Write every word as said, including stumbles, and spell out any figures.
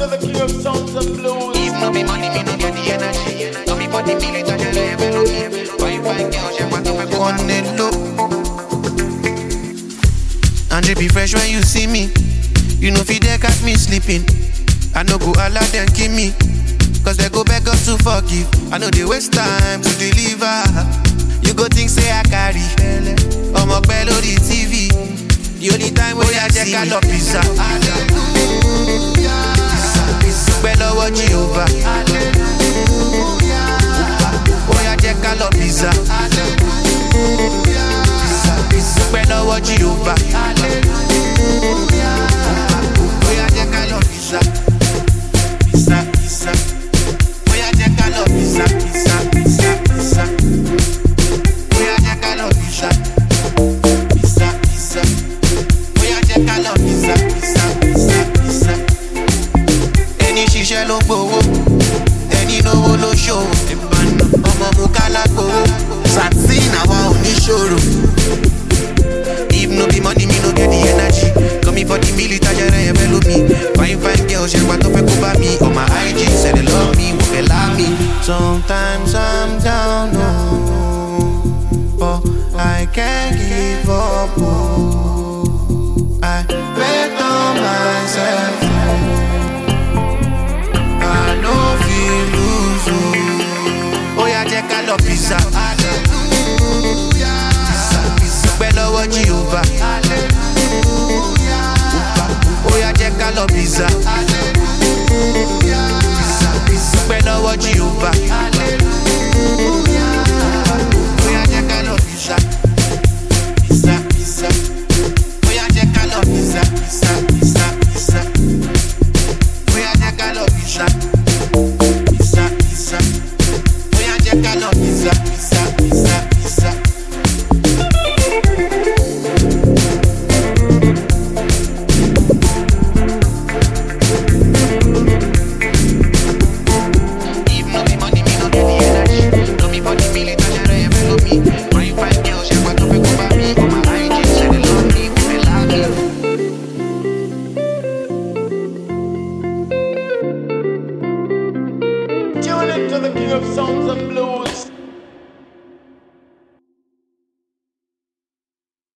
to the king of sounds and blues. If no be money, me no get the energy. No me for the military, je rêve l'homme. Fine, fine girl, j'ai pas tout fait pour on est low. And you be fresh when you see me. You know fi dey catch me sleeping. I no go allow them kill me. Cause they go beg us to forgive. I know they waste time to deliver. You go think say I carry I'm up below the T V. The only time when I check out love pizza. Below what Jehovah. Oh yeah, check out love pizza. Below what Jehovah. Oh yeah, check out love pizza. Pizza, pizza. Oh yeah, check out love pizza, pizza, pizza, pizza. Oh yeah, check out love pizza. Pizza, pizza. Oh yeah, check out love pizza, pizza, pizza, pizza. Any shisha lo gbowó, any lówó ló ṣòwò. Ọmọ mu kálá gbowó, satin àwa ò ní ṣòro. If no be money, me no get the energy. Coming for the military, je rêve l'homme. Fine, fine girl, j'ai pas tout fait pour pas me. On my I G, say they love me, but they love me. Sometimes I'm down, no, but I can't give up. Oh. I bet on myself. I know feel lose. Oh yeah, check out love pizza. Below what Jehovah. Oh yeah, check out love pizza. Below what Jehovah. Oh yeah, check out love pizza. Pizza, pizza. Oh yeah, check out love pizza. Pizza, pizza, pizza. Oh yeah, check out love pizza. Pizza, pizza. Oh yeah, check out love pizza. Pizza, pizza, pizza. Tune into the king of sounds and blues.